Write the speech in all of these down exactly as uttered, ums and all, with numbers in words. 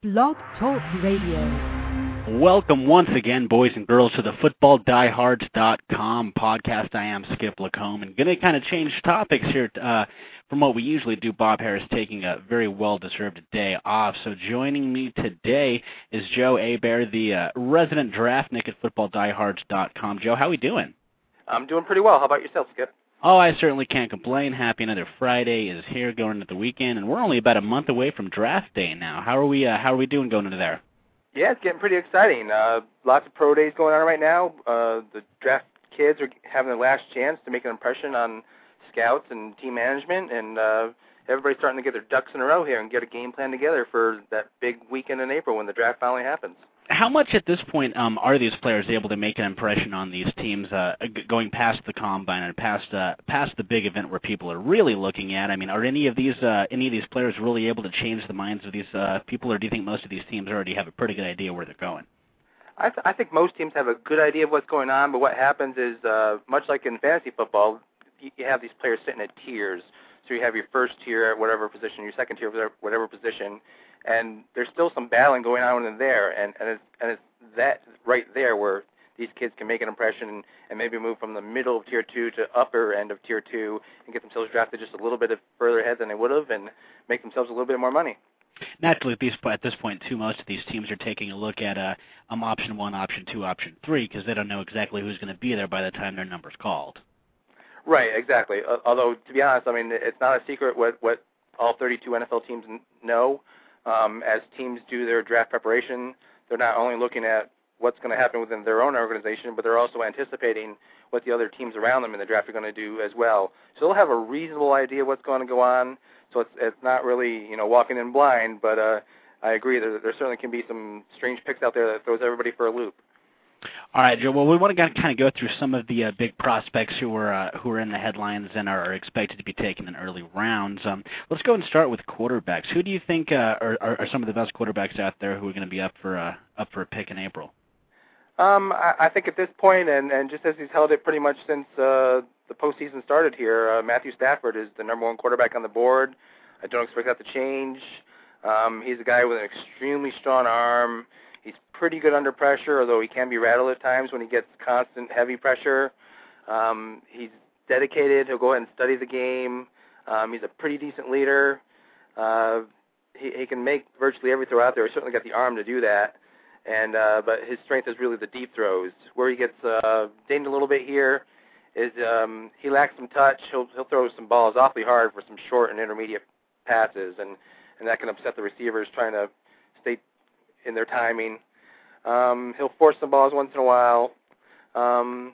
Blog Talk Radio. Welcome once again, boys and girls, to the football diehards dot com podcast. I am Skip Lacombe, and going to kind of change topics here uh, from what we usually do. Bob Harris taking a very well-deserved day off. So joining me today is Joe Hebert, the uh, resident draftnik at football diehards dot com. Joe, how are we doing? I'm doing pretty well. How about yourself, Skip? Oh, I certainly can't complain. Happy another Friday is here, going into the weekend, and we're only about a month away from draft day now. How are we? Uh, how are we doing going into there? Yeah, it's getting pretty exciting. Uh, lots of pro days going on right now. Uh, the draft kids are having their last chance to make an impression on scouts and team management, and uh, everybody's starting to get their ducks in a row here and get a game plan together for that big weekend in April when the draft finally happens. How much at this point um, are these players able to make an impression on these teams uh, g- going past the combine and past uh, past the big event where people are really looking at? I mean, are any of these uh, any of these players really able to change the minds of these uh, people, or do you think most of these teams already have a pretty good idea where they're going? I, th- I think most teams have a good idea of what's going on, but what happens is, uh, much like in fantasy football, you, you have these players sitting at tiers. So you have your first tier at whatever position, your second tier at whatever position, and there's still some battling going on in there, and, and, it's, and it's that right there where these kids can make an impression and, and maybe move from the middle of tier two to upper end of tier two and get themselves drafted just a little bit further ahead than they would have and make themselves a little bit more money. Naturally, at, these, at this point, too, most of these teams are taking a look at uh, um, option one, option two, option three, because they don't know exactly who's going to be there by the time their number's called. Right, exactly. Uh, although, to be honest, I mean, it's not a secret what, what all thirty-two N F L teams know. Um, as teams do their draft preparation, they're not only looking at what's going to happen within their own organization, but they're also anticipating what the other teams around them in the draft are going to do as well. So they'll have a reasonable idea what's going to go on. So it's it's not really, you know, walking in blind, but uh, I agree that there certainly can be some strange picks out there that throws everybody for a loop. All right, Joe. Well, we want to kind of go through some of the uh, big prospects who are uh, who are in the headlines and are expected to be taken in early rounds. Um, let's go and start with quarterbacks. Who do you think uh, are, are, are some of the best quarterbacks out there who are going to be up for uh, up for a pick in April? Um, I, I think at this point, and, and just as he's held it pretty much since uh, the postseason started here, uh, Matthew Stafford is the number one quarterback on the board. I don't expect that to change. Um, he's a guy with an extremely strong arm. He's pretty good under pressure, although he can be rattled at times when he gets constant, heavy pressure. Um, he's dedicated. He'll go ahead and study the game. Um, he's a pretty decent leader. Uh, he, he can make virtually every throw out there. He's certainly got the arm to do that. And uh, but his strength is really the deep throws. Where he gets uh, dinged a little bit here is um, he lacks some touch. He'll he'll throw some balls awfully hard for some short and intermediate passes, and, and that can upset the receivers trying to stay in their timing. Um, he'll force some balls once in a while. Um,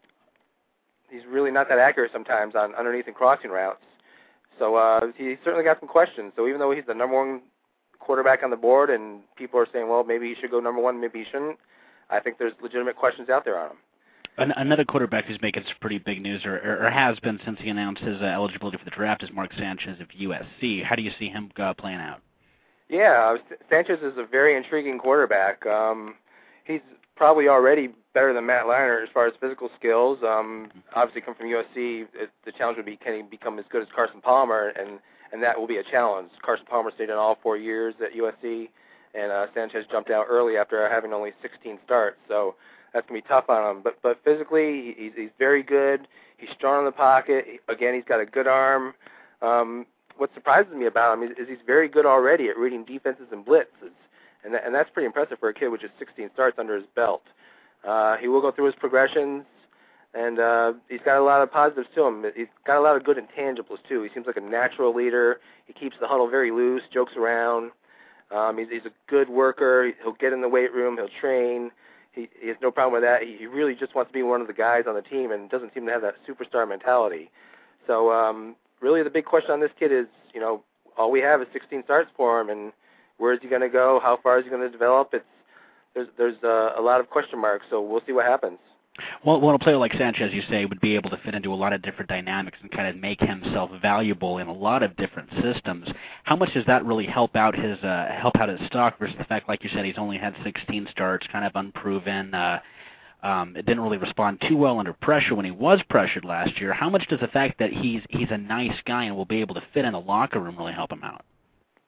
he's really not that accurate sometimes on underneath and crossing routes. So uh, he's certainly got some questions. So even though he's the number one quarterback on the board and people are saying, well, maybe he should go number one, maybe he shouldn't, I think there's legitimate questions out there on him. An- another quarterback who's making some pretty big news, or, or, or has been since he announced his uh, eligibility for the draft, is Mark Sanchez of U S C. How do you see him uh, playing out? Yeah, Sanchez is a very intriguing quarterback. Um, he's probably already better than Matt Leinart as far as physical skills. Um, obviously, come from U S C, it, the challenge would be can he become as good as Carson Palmer, and, and that will be a challenge. Carson Palmer stayed in all four years at U S C, and uh, Sanchez jumped out early after having only sixteen starts, so that's going to be tough on him. But but physically, he's, he's very good. He's strong in the pocket. Again, he's got a good arm. Um, what surprises me about him is, is he's very good already at reading defenses and blitzes, and, that, and that's pretty impressive for a kid with just sixteen starts under his belt. Uh, he will go through his progressions, and uh, he's got a lot of positives to him. He's got a lot of good intangibles, too. He seems like a natural leader. He keeps the huddle very loose, jokes around. Um, he's, he's a good worker. He'll get in the weight room. He'll train. He, he has no problem with that. He, he really just wants to be one of the guys on the team and doesn't seem to have that superstar mentality. So um, really the big question on this kid is, you know, all we have is sixteen starts for him, and where is he going to go? How far is he going to develop? It's There's there's uh, a lot of question marks, so we'll see what happens. Well, well, a player like Sanchez, you say, would be able to fit into a lot of different dynamics and kind of make himself valuable in a lot of different systems. How much does that really help out his uh, help out his stock versus the fact, like you said, he's only had sixteen starts, kind of unproven, uh, um, it didn't really respond too well under pressure when he was pressured last year. How much does the fact that he's he's a nice guy and will be able to fit in a locker room really help him out?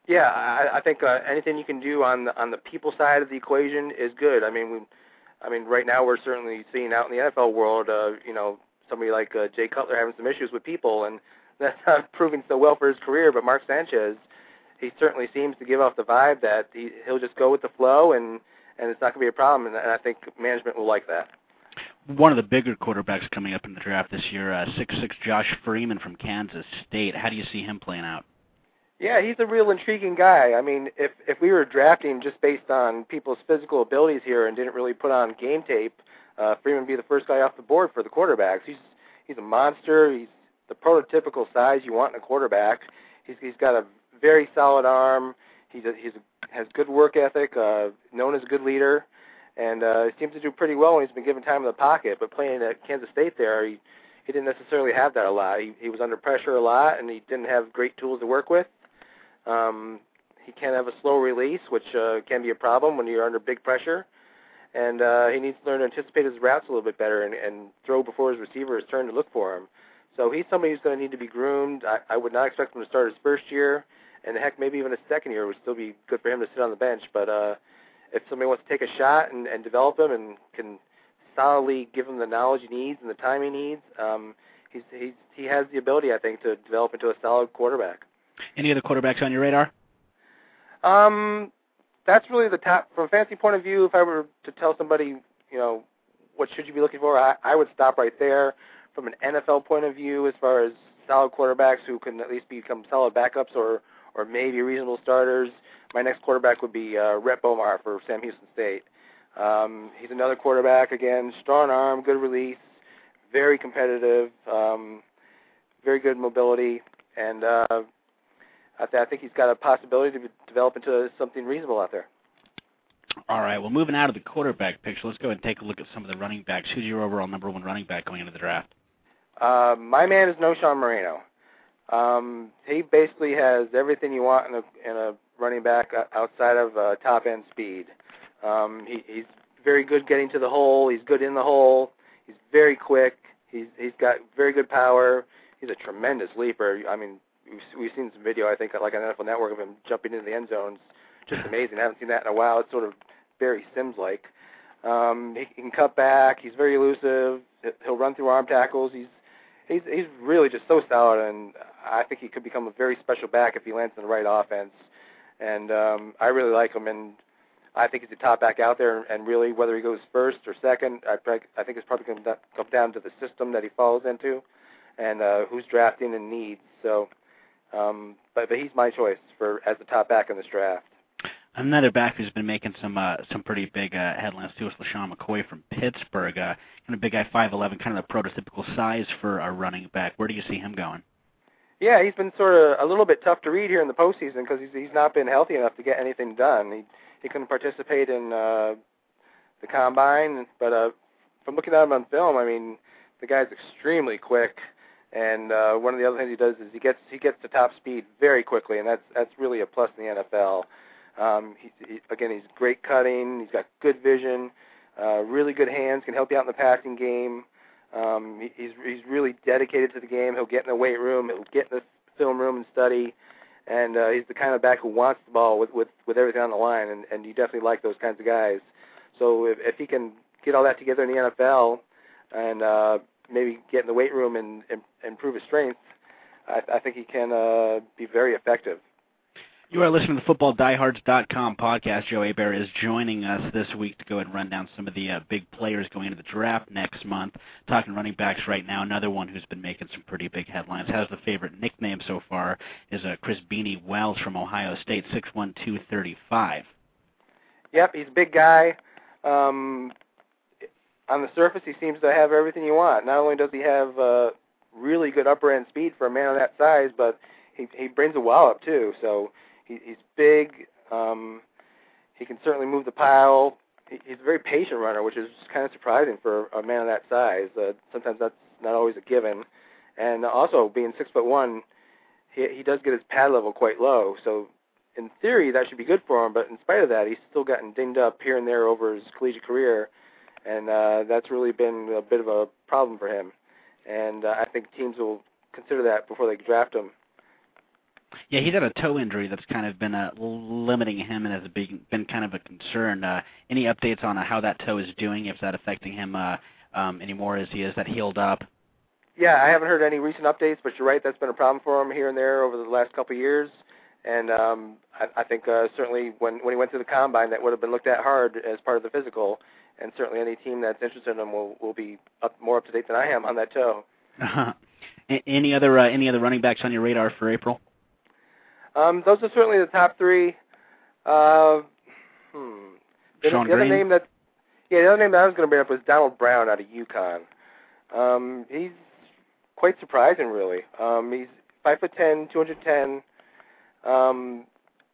Yeah, I, I think uh, anything you can do on the on the people side of the equation is good. I mean, we, I mean, right now we're certainly seeing out in the N F L world, uh, you know, somebody like uh, Jay Cutler having some issues with people, and that's not proving so well for his career. But Mark Sanchez, he certainly seems to give off the vibe that he, he'll just go with the flow, and, and it's not going to be a problem, and, and I think management will like that. One of the bigger quarterbacks coming up in the draft this year, uh, six six Josh Freeman from Kansas State. How do you see him playing out? Yeah, he's a real intriguing guy. I mean, if if we were drafting just based on people's physical abilities here and didn't really put on game tape, uh, Freeman would be the first guy off the board for the quarterbacks. He's he's a monster. He's the prototypical size you want in a quarterback. He's he's got a very solid arm. He's a, he's a, has good work ethic. Uh, known as a good leader, and uh, he seems to do pretty well when he's been given time in the pocket. But playing at Kansas State there, he he didn't necessarily have that a lot. He he was under pressure a lot, and he didn't have great tools to work with. Um, he can have a slow release, which uh, can be a problem when you're under big pressure. And uh, he needs to learn to anticipate his routes a little bit better and, and throw before his receiver is turned to look for him. So he's somebody who's going to need to be groomed. I, I would not expect him to start his first year, and heck, maybe even his second year would still be good for him to sit on the bench. But uh, if somebody wants to take a shot and, and develop him and can solidly give him the knowledge he needs and the time he needs, um, he's, he's, he has the ability, I think, to develop into a solid quarterback. Any other quarterbacks on your radar? Um, that's really the top. From a fantasy point of view, if I were to tell somebody, you know, what should you be looking for, I, I would stop right there. From an N F L point of view, as far as solid quarterbacks who can at least become solid backups or, or maybe reasonable starters, my next quarterback would be uh, Rhett Bomar for Sam Houston State. Um, he's another quarterback, again, strong arm, good release, very competitive, um, very good mobility, and uh, I, th- I think he's got a possibility to develop into something reasonable out there. All right, well, moving out of the quarterback picture, let's go ahead and take a look at some of the running backs. Who's your overall number one running back going into the draft? Uh, my man is Noshawn Moreno. Um, he basically has everything you want in a, in a running back outside of uh, top-end speed. Um, he, he's very good getting to the hole. He's good in the hole. He's very quick. He's He's got very good power. He's a tremendous leaper. I mean, We've, we've seen some video, I think, like on N F L Network of him jumping into the end zones. Just amazing. I haven't seen that in a while. It's sort of Barry Sims-like. Um, he, he can cut back. He's very elusive. He'll run through arm tackles. He's he's he's really just so solid, and I think he could become a very special back if he lands in the right offense. And um, I really like him, and I think he's a top back out there. And really, whether he goes first or second, I, I think it's probably going to come down to the system that he falls into and uh, who's drafting and needs. So. Um, but, but he's my choice for as the top back in this draft. Another back who's been making some uh, some pretty big uh, headlines too is LaShawn McCoy from Pittsburgh. Uh, kind of big guy, five eleven, kind of the prototypical size for a running back. Where do you see him going? Yeah, he's been sort of a little bit tough to read here in the postseason because he's he's not been healthy enough to get anything done. He he couldn't participate in uh, the combine, but uh, from looking at him on film, I mean, the guy's extremely quick. And uh, one of the other things he does is he gets he gets to top speed very quickly, and that's that's really a plus in the N F L. Um, he, he, again, he's great cutting. He's got good vision, uh, really good hands, can help you out in the passing game. Um, he, he's he's really dedicated to the game. He'll get in the weight room. He'll get in the film room and study. And uh, he's the kind of back who wants the ball with, with, with everything on the line, and, and you definitely like those kinds of guys. So if, if he can get all that together in the N F L and uh, maybe get in the weight room and, and improve his strength, I, I think he can uh, be very effective. You are listening to the football diehards dot com podcast. Joe Hebert is joining us this week to go ahead and run down some of the uh, big players going into the draft next month. Talking running backs right now, another one who's been making some pretty big headlines. Has the favorite nickname so far is uh, Chris Beanie Wells from Ohio State, six one, two thirty-five. Yep, he's a big guy. Um, on the surface, he seems to have everything you want. Not only does he have uh, really good upper end speed for a man of that size, but he he brings a wallop too. So he, he's big. Um, he can certainly move the pile. He, he's a very patient runner, which is kind of surprising for a man of that size. Uh, sometimes that's not always a given. And also, being six foot one, he he does get his pad level quite low. So in theory, that should be good for him. But in spite of that, he's still gotten dinged up here and there over his collegiate career, and uh, that's really been a bit of a problem for him. And uh, I think teams will consider that before they draft him. Yeah, he's had a toe injury that's kind of been uh, limiting him and has been, been kind of a concern. Uh, any updates on uh, how that toe is doing, if that's affecting him uh, um, anymore as he is that healed up? Yeah, I haven't heard any recent updates, but you're right, that's been a problem for him here and there over the last couple of years. And um, I, I think uh, certainly when, when he went to the Combine, that would have been looked at hard as part of the physical. And certainly any team that's interested in him will, will be up, more up to date than I am on that toe. Uh-huh. Any other uh, any other running backs on your radar for April? Um, those are certainly the top three. Uh, hmm. The, Sean the other Green? name that, yeah, the other name that I was going to bring up was Donald Brown out of UConn. Um, he's quite surprising, really. Um, he's five foot ten, two hundred ten. Um,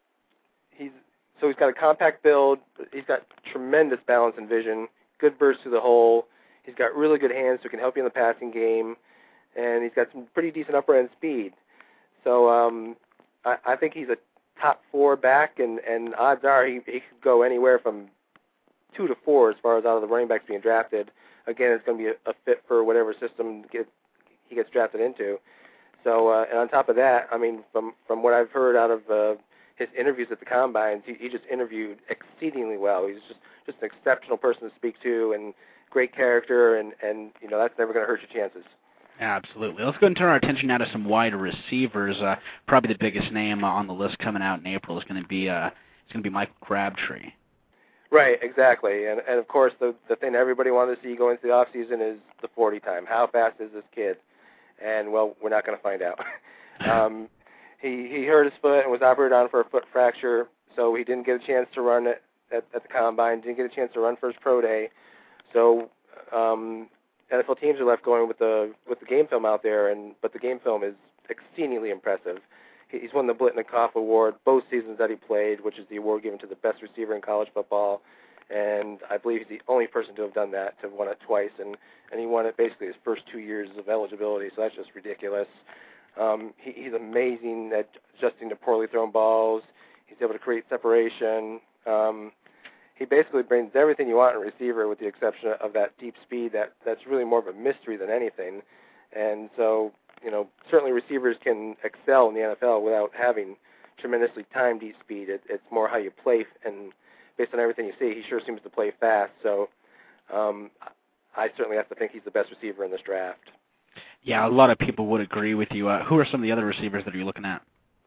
he's so he's got a compact build. He's got tremendous balance and vision. Good burst to the hole. He's got really good hands, so he can help you in the passing game, and he's got some pretty decent upper end speed. So um, I, I think he's a top four back, and, and odds are he, he could go anywhere from two to four as far as out of the running backs being drafted. Again, it's going to be a, a fit for whatever system get, he gets drafted into. So, uh, and on top of that, I mean, from, from what I've heard out of uh, his interviews at the Combines, he, he just interviewed exceedingly well. He's just, just an exceptional person to speak to and great character, and, and you know, that's never going to hurt your chances. Absolutely. Let's go and turn our attention now to some wide receivers. Uh, probably the biggest name on the list coming out in April is going to be uh, it's going to be Michael Crabtree. Right, exactly. And, and of course, the, the thing everybody wanted to see going into the off season is the forty time. How fast is this kid? And, well, we're not going to find out. um, he, he hurt his foot and was operated on for a foot fracture, so he didn't get a chance to run it at, at the Combine, didn't get a chance to run for his pro day. So um, N F L teams are left going with the with the game film out there, and but the game film is exceedingly impressive. He's won the Blitnikoff Award both seasons that he played, which is the award given to the best receiver in college football. And I believe he's the only person to have done that, to have won it twice. And, and he won it basically his first two years of eligibility, so that's just ridiculous. Um, he, he's amazing at adjusting to poorly thrown balls. He's able to create separation. Um, he basically brings everything you want in a receiver with the exception of that deep speed that, that's really more of a mystery than anything. And so, you know, certainly receivers can excel in the N F L without having tremendously timed deep speed. It, it's more how you play, and based on everything you see, he sure seems to play fast. So um, I certainly have to think he's the best receiver in this draft. Yeah, a lot of people would agree with you. Uh, who are some of the other receivers that you're looking at?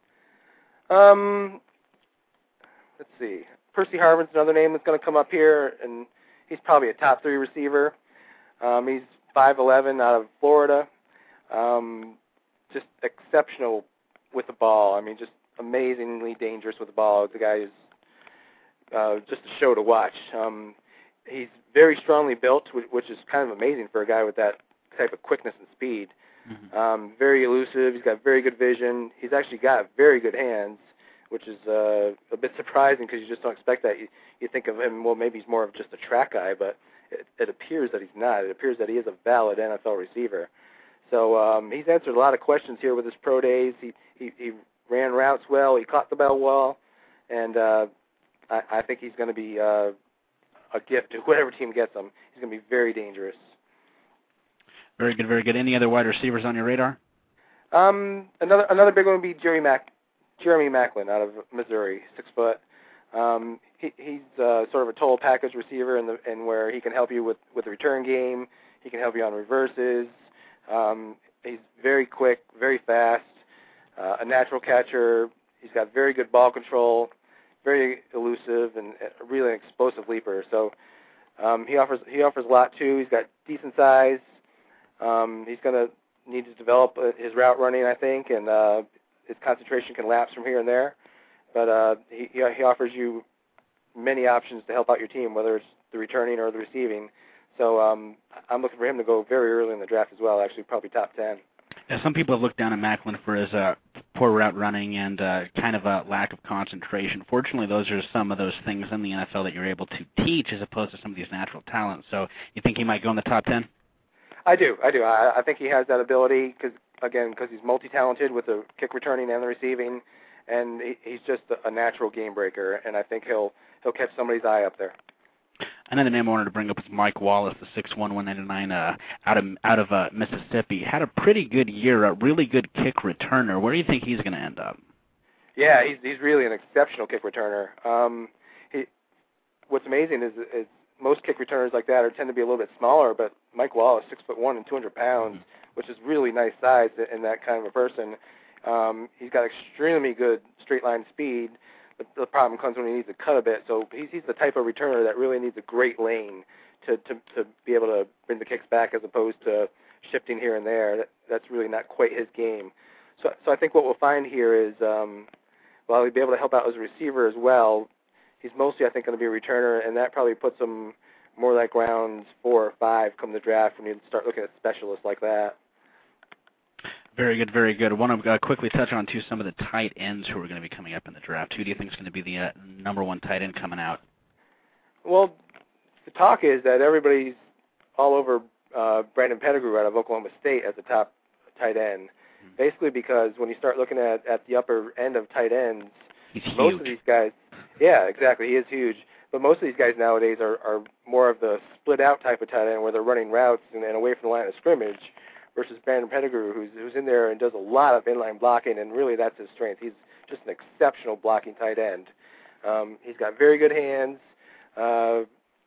Um, let's see. Percy Harvin's another name that's going to come up here, and he's probably a top three receiver. Um, he's five eleven out of Florida. Um, just exceptional with the ball. I mean, just amazingly dangerous with the ball. The guy is uh, just a show to watch. Um, he's very strongly built, which is kind of amazing for a guy with that type of quickness and speed. Mm-hmm. Um, very elusive. He's got very good vision. He's actually got very good hands, which is uh, a bit surprising because you just don't expect that. You, you think of him, well, maybe he's more of just a track guy, but it, it appears that he's not. It appears that he is a valid N F L receiver. So um, he's answered a lot of questions here with his pro days. He, he, he ran routes well. He caught the ball well. And uh, I, I think he's going to be uh, a gift to whatever team gets him. He's going to be very dangerous. Very good, very good. Any other wide receivers on your radar? Um, another another big one would be Jerry Mac, Jeremy Maclin out of Missouri, six foot. Um, he, he's uh, sort of a total package receiver in the in where he can help you with, with the return game. He can help you on reverses. Um, he's very quick, very fast, uh, a natural catcher. He's got very good ball control, very elusive, and uh, really an explosive leaper. So um, he offers he offers a lot too. He's got decent size. Um, he's going to need to develop his route running, I think, and uh, his concentration can lapse from here and there. But uh, he, he offers you many options to help out your team, whether it's the returning or the receiving. So um, I'm looking for him to go very early in the draft as well, actually probably top ten. Yeah, some people have looked down at Maclin for his uh, poor route running and uh, kind of a lack of concentration. Fortunately, those are some of those things in the N F L that you're able to teach as opposed to some of these natural talents. So you think he might go in the top ten? I do, I do. I, I think he has that ability because, again, because he's multi-talented with the kick returning and the receiving, and he, he's just a, a natural game breaker, and I think he'll he'll catch somebody's eye up there. Another name I wanted to bring up is Mike Wallace, the six one, one ninety-nine uh, out of out of uh, Mississippi. Had a pretty good year, a really good kick returner. Where do you think he's going to end up? Yeah, he's he's really an exceptional kick returner. Um, he, what's amazing is, is most kick returners like that are tend to be a little bit smaller, but Mike Wallace, six foot one and two hundred pounds, mm-hmm. which is really nice size in that kind of a person. Um, he's got extremely good straight line speed. The, the problem comes when he needs to cut a bit. So he's, he's the type of returner that really needs a great lane to, to, to be able to bring the kicks back as opposed to shifting here and there. That, that's really not quite his game. So, so I think what we'll find here is, um, while he'll be able to help out as a receiver as well, he's mostly, I think, going to be a returner, and that probably puts him more like rounds four or five come the draft when you start looking at specialists like that. Very good, very good. I want to uh, quickly touch on, too, some of the tight ends who are going to be coming up in the draft. Who do you think is going to be the uh, number one tight end coming out? Well, the talk is that everybody's all over uh, Brandon Pettigrew out of Oklahoma State as the top tight end, mm-hmm. basically because when you start looking at, at the upper end of tight ends, He's most huge. of these guys, yeah, exactly, he is huge. But most of these guys nowadays are, are more of the split-out type of tight end where they're running routes and, and away from the line of scrimmage, versus Brandon Pettigrew, who's, who's in there and does a lot of inline blocking, and really that's his strength. He's just an exceptional blocking tight end. Um, he's got very good hands. Uh,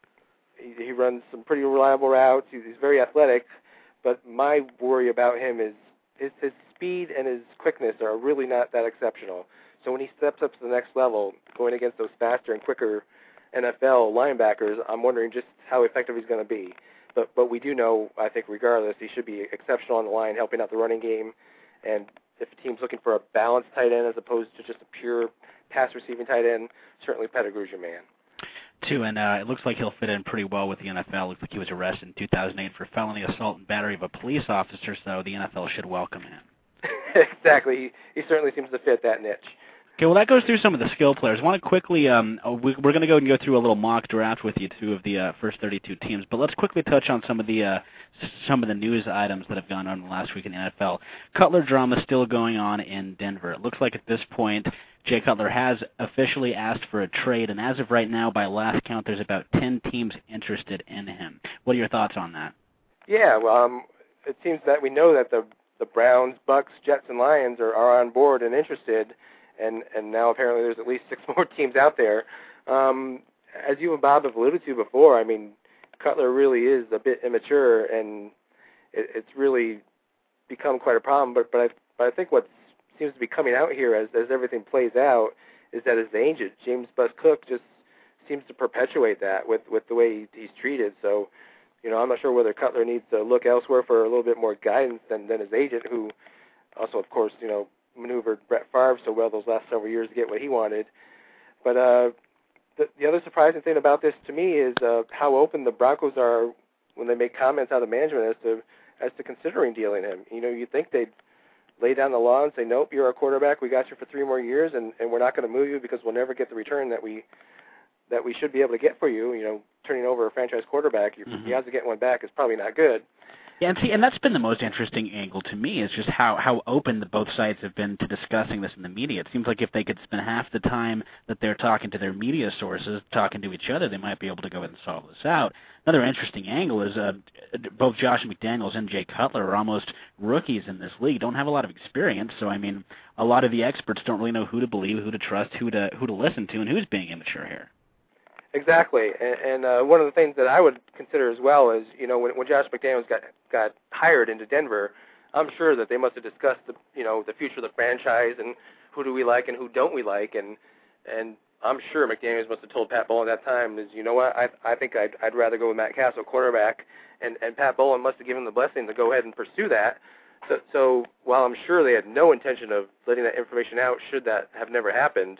he, he runs some pretty reliable routes. He's, he's very athletic, but my worry about him is his, his speed and his quickness are really not that exceptional. So when he steps up to the next level, going against those faster and quicker N F L linebackers, I'm wondering just how effective he's going to be. But but we do know, I think, regardless, he should be exceptional on the line, helping out the running game. And if a team's looking for a balanced tight end as opposed to just a pure pass-receiving tight end, certainly Pettigrew's your man. Too, and uh, it looks like he'll fit in pretty well with the N F L. Looks like he was arrested in two thousand eight for felony assault and battery of a police officer, so the N F L should welcome him. Exactly. He, he certainly seems to fit that niche. Okay, well, that goes through some of the skill players. I want to quickly, um, we, we're going to go and go through a little mock draft with you, two of the uh, first thirty-two teams, but let's quickly touch on some of the uh, some of the news items that have gone on last week in the N F L. Cutler drama still going on in Denver. It looks like at this point, Jay Cutler has officially asked for a trade, and as of right now, by last count, there's about ten teams interested in him. What are your thoughts on that? Yeah, well, um, it seems that we know that the the Browns, Bucks, Jets, and Lions are, are on board and interested. And, and now apparently there's at least six more teams out there. Um, as you and Bob have alluded to before, I mean, Cutler really is a bit immature, and it, it's really become quite a problem. But but I, but I think what seems to be coming out here as, as everything plays out is that his agent, James Bus Cook, just seems to perpetuate that with, with the way he, he's treated. So, you know, I'm not sure whether Cutler needs to look elsewhere for a little bit more guidance than, than his agent, who also, of course, you know, maneuvered Brett Favre so well those last several years to get what he wanted. But uh, the, the other surprising thing about this to me is uh, how open the Broncos are when they make comments out of management as to as to considering dealing him. You know, you'd think they'd lay down the law and say, nope, you're our quarterback. We got you for three more years, and, and we're not going to move you because we'll never get the return that we that we should be able to get for you. You know, turning over a franchise quarterback, your mm-hmm. the odds of getting one back is probably not good. Yeah, and see, and that's been the most interesting angle to me is just how, how open the both sides have been to discussing this in the media. It seems like if they could spend half the time that they're talking to their media sources, talking to each other, they might be able to go ahead and solve this out. Another interesting angle is uh, both Josh McDaniels and Jay Cutler are almost rookies in this league, don't have a lot of experience. So, I mean, a lot of the experts don't really know who to believe, who to trust, who to who to listen to, and who's being immature here. Exactly, and, and uh, one of the things that I would consider as well is, you know, when, when Josh McDaniels got got hired into Denver, I'm sure that they must have discussed the, you know, the future of the franchise and who do we like and who don't we like, and and I'm sure McDaniels must have told Pat Bowlen at that time is, you know what, I I think I'd I'd rather go with Matt Castle quarterback, and and Pat Bowlen must have given him the blessing to go ahead and pursue that. So so while I'm sure they had no intention of letting that information out, should that have never happened,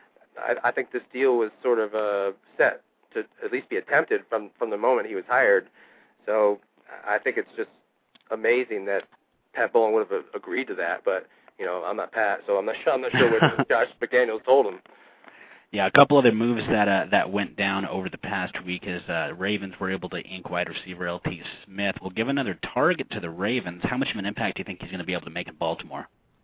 I, I think this deal was sort of uh, set to at least be attempted from, from the moment he was hired. So I think it's just amazing that Pat Bowlen would have agreed to that. But you know, I'm not Pat, so I'm not sure. I'm not sure what Josh McDaniels told him. Yeah, a couple other moves that uh, that went down over the past week is uh, Ravens were able to ink wide receiver L T Smith. We'll give another target to the Ravens. How much of an impact do you think he's going to be able to make in Baltimore?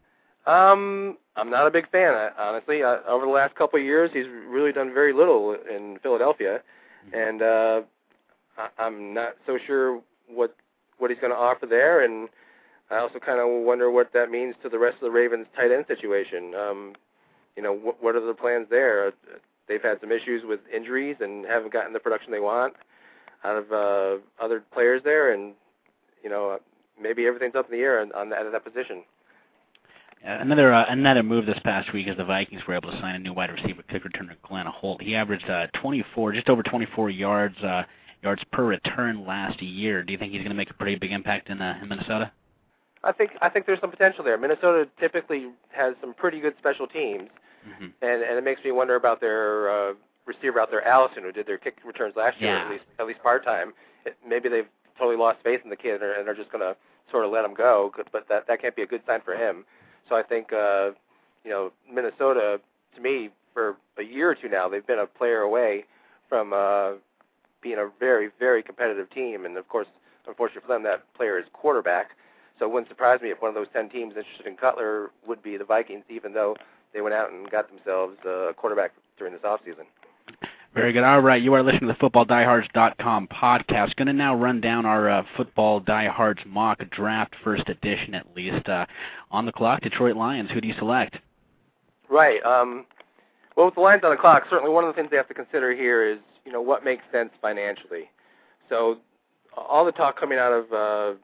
Um, I'm not a big fan, honestly. Uh, over the last couple of years, he's really done very little in Philadelphia, and uh, I, I'm not so sure what what he's going to offer there. And I also kind of wonder what that means to the rest of the Ravens tight end situation. Um, you know, what, what are the plans there? Uh, they've had some issues with injuries and haven't gotten the production they want out of uh, other players there, and you know, maybe everything's up in the air on, on that, that position. Uh, another uh, another move this past week is the Vikings were able to sign a new wide receiver, kick returner Glenn Holt. He averaged uh, twenty-four, just over twenty-four yards uh, yards per return last year. Do you think he's going to make a pretty big impact in, uh, in Minnesota? I think I think there's some potential there. Minnesota typically has some pretty good special teams, mm-hmm. and and it makes me wonder about their uh, receiver out there, Allison, who did their kick returns last year, yeah. at least at least part time. Maybe they've totally lost faith in the kid and are just going to sort of let him go, but that that can't be a good sign for him. So I think, uh, you know, Minnesota, to me, for a year or two now, they've been a player away from uh, being a very, very competitive team. And, of course, unfortunately for them, that player is quarterback. So it wouldn't surprise me if one of those ten teams interested in Cutler would be the Vikings, even though they went out and got themselves a quarterback during this offseason. Very good. All right, you are listening to the football diehards dot com podcast. Going to now run down our uh, Football Diehards mock draft, first edition at least. Uh, on the clock, Detroit Lions. Who do you select? Right. Um, well, with the Lions on the clock, certainly one of the things they have to consider here is, you know, what makes sense financially. So all the talk coming out of uh,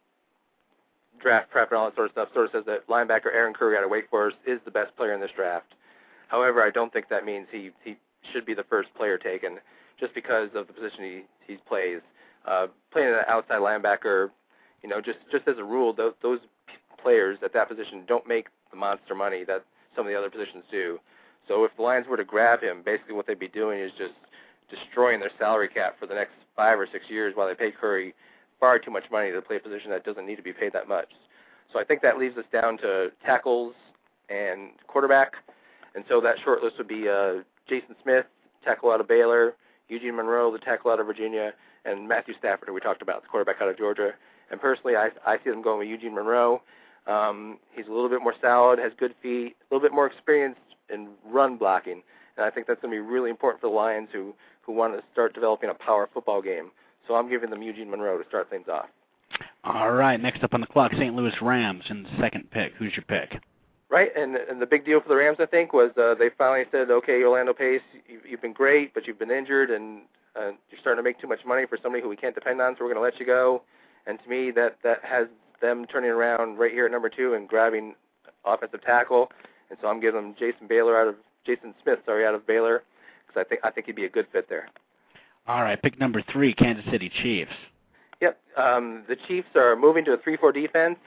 draft prep and all that sort of stuff sort of says that linebacker Aaron Curry out of Wake Forest is the best player in this draft. However, I don't think that means he he should be the first player taken just because of the position he, he plays. Uh, playing an outside linebacker, you know, just, just as a rule, those, those players at that position don't make the monster money that some of the other positions do. So if the Lions were to grab him, basically what they'd be doing is just destroying their salary cap for the next five or six years while they pay Curry far too much money to play a position that doesn't need to be paid that much. So I think that leaves us down to tackles and quarterback. And so that short list would be uh, Jason Smith, tackle out of Baylor, Eugene Monroe, the tackle out of Virginia, and Matthew Stafford, who we talked about, the quarterback out of Georgia. And personally, I, I see them going with Eugene Monroe. Um, he's a little bit more solid, has good feet, a little bit more experienced in run blocking. And I think that's going to be really important for the Lions who, who want to start developing a power football game. So I'm giving them Eugene Monroe to start things off. All right, next up on the clock, Saint Louis Rams in the second pick. Who's your pick? Right, and, and the big deal for the Rams, I think, was uh, they finally said, okay, Orlando Pace, you, you've been great, but you've been injured, and uh, you're starting to make too much money for somebody who we can't depend on, so we're going to let you go. And to me, that, that has them turning around right here at number two and grabbing offensive tackle. And so I'm giving them Jason Baylor out of Jason Smith, sorry, out of Baylor, because I think I think he'd be a good fit there. All right, pick number three, Kansas City Chiefs. Yep, um, the Chiefs are moving to a three four defense.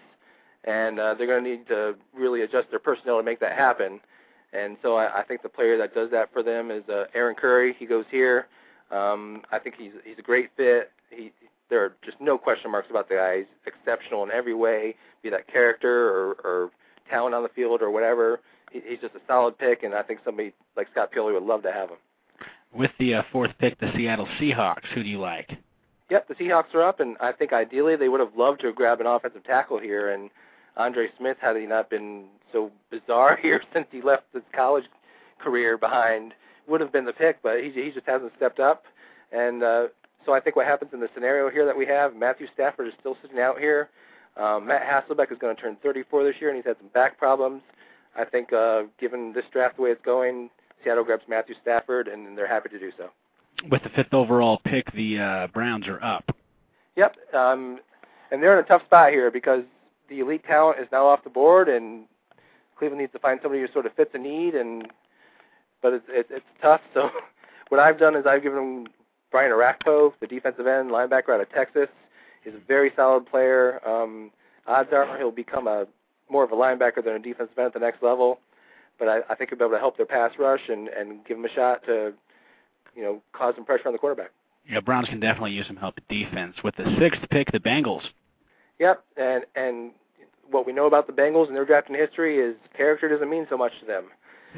And uh, they're going to need to really adjust their personnel to make that happen. And so I, I think the player that does that for them is uh, Aaron Curry. He goes here. Um, I think he's he's a great fit. He, there are just no question marks about the guy. He's exceptional in every way, be that character or, or talent on the field or whatever. He, he's just a solid pick, and I think somebody like Scott Pioli would love to have him. With the uh, fourth pick, the Seattle Seahawks. Who do you like? Yep, the Seahawks are up, and I think ideally they would have loved to grab an offensive tackle here, and Andre Smith, had he not been so bizarre here since he left his college career behind, would have been the pick, but he, he just hasn't stepped up. And uh, so I think what happens in the scenario here that we have, Matthew Stafford is still sitting out here. Um, Matt Hasselbeck is going to turn thirty-four this year, and he's had some back problems. I think uh, given this draft the way it's going, Seattle grabs Matthew Stafford, and they're happy to do so. With the fifth overall pick, the uh, Browns are up. Yep, um, and they're in a tough spot here because the elite talent is now off the board, and Cleveland needs to find somebody who sort of fits a need, and but it's it's, it's tough. So what I've done is I've given them Brian Orakpo, the defensive end linebacker out of Texas. He's a very solid player. Um, odds are he'll become a more of a linebacker than a defensive end at the next level, but I, I think he'll be able to help their pass rush and, and give them a shot to, you know, cause some pressure on the quarterback. Yeah, Browns can definitely use some help at defense. With the sixth pick, the Bengals. Yep, and and what we know about the Bengals and their drafting history is character doesn't mean so much to them.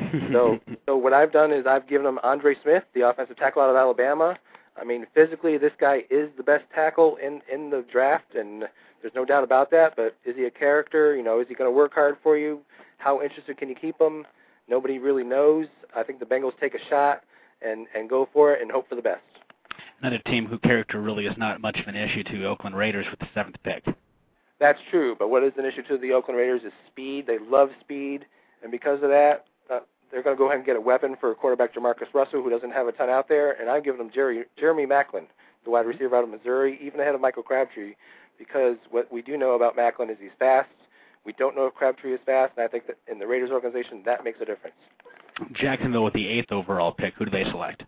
so so what I've done is I've given them Andre Smith, the offensive tackle out of Alabama. I mean, physically, this guy is the best tackle in, in the draft, and there's no doubt about that, but is he a character? You know, is he going to work hard for you? How interested can you keep him? Nobody really knows. I think the Bengals take a shot and, and go for it and hope for the best. Another team whose character really is not much of an issue to Oakland Raiders with the seventh pick. That's true, but what is an issue to the Oakland Raiders is speed. They love speed, and because of that, uh, they're going to go ahead and get a weapon for quarterback Jamarcus Russell, who doesn't have a ton out there, and I'm giving them Jerry, Jeremy Maclin, the wide receiver out of Missouri, even ahead of Michael Crabtree, because what we do know about Maclin is he's fast. We don't know if Crabtree is fast, and I think that in the Raiders organization, that makes a difference. Jacksonville with the eighth overall pick. Who do they select?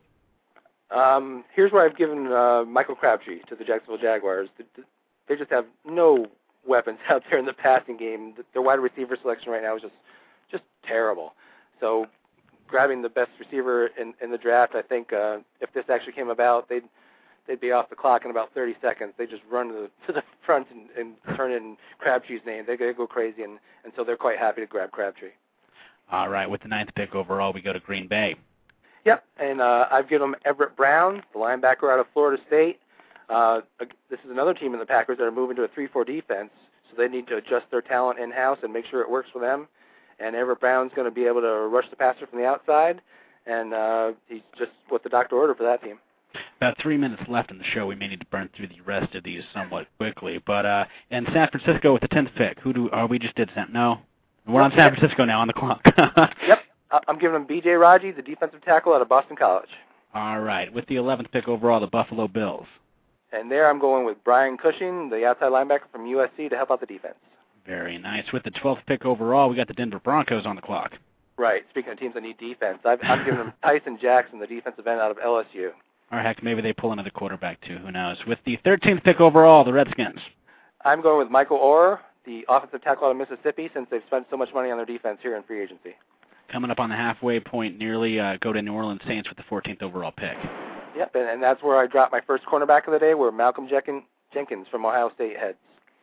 Um, here's where I've given uh, Michael Crabtree to the Jacksonville Jaguars. They just have no weapons out there in the passing game. Their wide receiver selection right now is just just terrible. So grabbing the best receiver in, in the draft, I think uh, if this actually came about, they'd they'd be off the clock in about thirty seconds. They just run to the, to the front and, and turn in Crabtree's name. They're going to go crazy, and, and so they're quite happy to grab Crabtree. All right, with the ninth pick overall, we go to Green Bay. Yep, and uh, I've given them Everett Brown, the linebacker out of Florida State. Uh, this is another team in the Packers that are moving to a three four defense, so they need to adjust their talent in-house and make sure it works for them. And Everett Brown's going to be able to rush the passer from the outside, and uh, he's just what the doctor ordered for that team. About three minutes left in the show. We may need to burn through the rest of these somewhat quickly. But uh, in San Francisco with the tenth pick, who do oh, we just did San? No, we're on San Francisco now on the clock. Yep, I'm giving them B J Raji, the defensive tackle out of Boston College. All right, with the eleventh pick overall, the Buffalo Bills. And there I'm going with Brian Cushing, the outside linebacker from U S C, to help out the defense. Very nice. With the twelfth pick overall, we got the Denver Broncos on the clock. Right. Speaking of teams that need defense, I've, I'm giving them Tyson Jackson, the defensive end out of L S U. Or heck, maybe they pull another quarterback too. Who knows? With the thirteenth pick overall, the Redskins. I'm going with Michael Orr, the offensive tackle out of Mississippi, since they've spent so much money on their defense here in free agency. Coming up on the halfway point, nearly uh, go to New Orleans Saints with the fourteenth overall pick. Yep, and, and that's where I dropped my first cornerback of the day, where Malcolm Jenkins, Jenkins from Ohio State heads.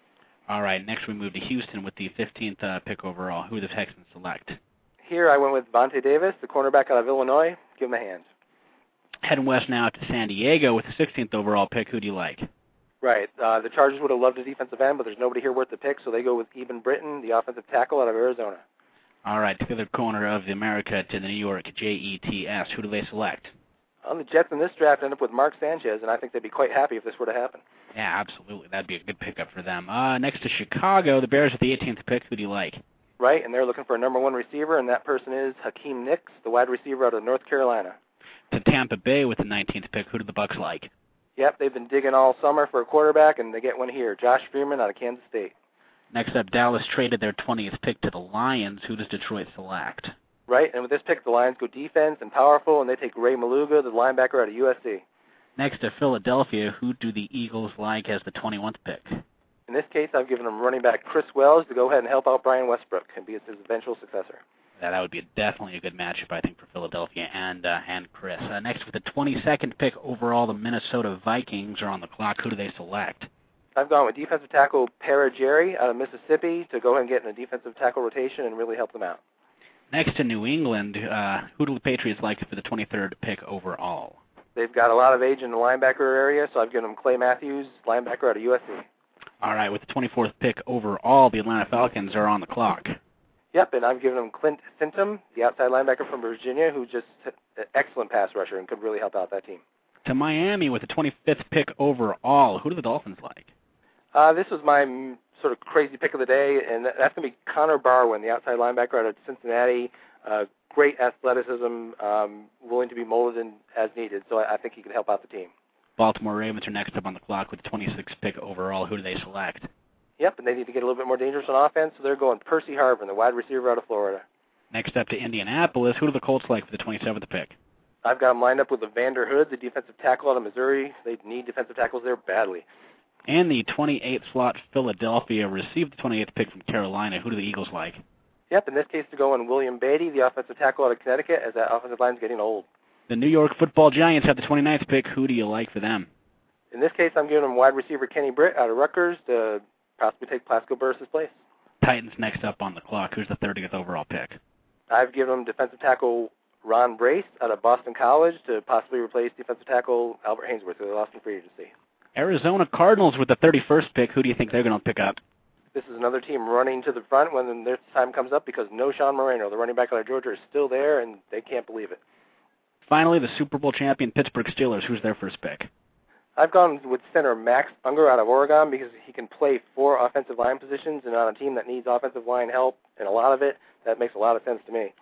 All right, next we move to Houston with the fifteenth uh, pick overall. Who do the Texans select? Here I went with Vontae Davis, the cornerback out of Illinois. Give him a hand. Heading west now to San Diego with the sixteenth overall pick. Who do you like? Right. Uh, the Chargers would have loved a defensive end, but there's nobody here worth the pick, so they go with Eben Britton, the offensive tackle out of Arizona. All right, to the other corner of the America to the New York J E T S. Who do they select? On the Jets in this draft end up with Mark Sanchez, and I think they'd be quite happy if this were to happen. Yeah, absolutely. That'd be a good pickup for them. Uh, next to Chicago, the Bears with the eighteenth pick. Who do you like? Right, and they're looking for a number one receiver, and that person is Hakeem Nicks, the wide receiver out of North Carolina. To Tampa Bay with the nineteenth pick. Who do the Bucs like? Yep, they've been digging all summer for a quarterback, and they get one here, Josh Freeman out of Kansas State. Next up, Dallas traded their twentieth pick to the Lions. Who does Detroit select? Right, and with this pick, the Lions go defense and powerful, and they take Ray Maluga, the linebacker out of U S C. Next to Philadelphia, who do the Eagles like as the twenty-first pick? In this case, I've given them running back Chris Wells to go ahead and help out Brian Westbrook and be his eventual successor. Yeah, that would be definitely a good matchup, I think, for Philadelphia and uh, and Chris. Uh, next, with the twenty-second pick overall, the Minnesota Vikings are on the clock. Who do they select? I've gone with defensive tackle Para Jerry out of Mississippi to go ahead and get in a defensive tackle rotation and really help them out. Next to New England, uh, who do the Patriots like for the twenty-third pick overall? They've got a lot of age in the linebacker area, so I've given them Clay Matthews, linebacker out of U S C. All right, with the twenty-fourth pick overall, the Atlanta Falcons are on the clock. Yep, and I've given them Clint Thinton, the outside linebacker from Virginia, who's just an excellent pass rusher and could really help out that team. To Miami with the twenty-fifth pick overall, who do the Dolphins like? Uh, this was my mm, sort of crazy pick of the day, and that's going to be Connor Barwin, the outside linebacker out of Cincinnati. Uh, great athleticism, um, willing to be molded in as needed, so I, I think he can help out the team. Baltimore Ravens are next up on the clock with the twenty-sixth pick overall. Who do they select? Yep, and they need to get a little bit more dangerous on offense, so they're going Percy Harvin, the wide receiver out of Florida. Next up to Indianapolis. Who do the Colts like for the twenty-seventh pick? I've got them lined up with Evander Hood, the defensive tackle out of Missouri. They need defensive tackles there badly. And the twenty-eighth slot, Philadelphia received the twenty-eighth pick from Carolina. Who do the Eagles like? Yep, in this case, they're going William Beatty, the offensive tackle out of Connecticut, as that offensive line's getting old. The New York Football Giants have the twenty-ninth pick. Who do you like for them? In this case, I'm giving them wide receiver Kenny Britt out of Rutgers to possibly take Plaxico Burress' place. Titans next up on the clock. Who's the thirtieth overall pick? I've given them defensive tackle Ron Brace out of Boston College to possibly replace defensive tackle Albert Hainsworth, who they lost in free agency. Arizona Cardinals with the thirty-first pick. Who do you think they're going to pick up? This is another team running to the front when their time comes up because no Sean Moreno, the running back out of Georgia, is still there, and they can't believe it. Finally, the Super Bowl champion Pittsburgh Steelers. Who's their first pick? I've gone with center Max Unger out of Oregon because he can play four offensive line positions, and on a team that needs offensive line help and a lot of it, that makes a lot of sense to me.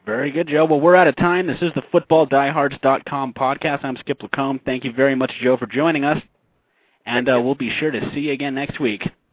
Very good, Joe. Well, we're out of time. This is the football diehards dot com podcast. I'm Skip Lacombe. Thank you very much, Joe, for joining us. And uh, we'll be sure to see you again next week.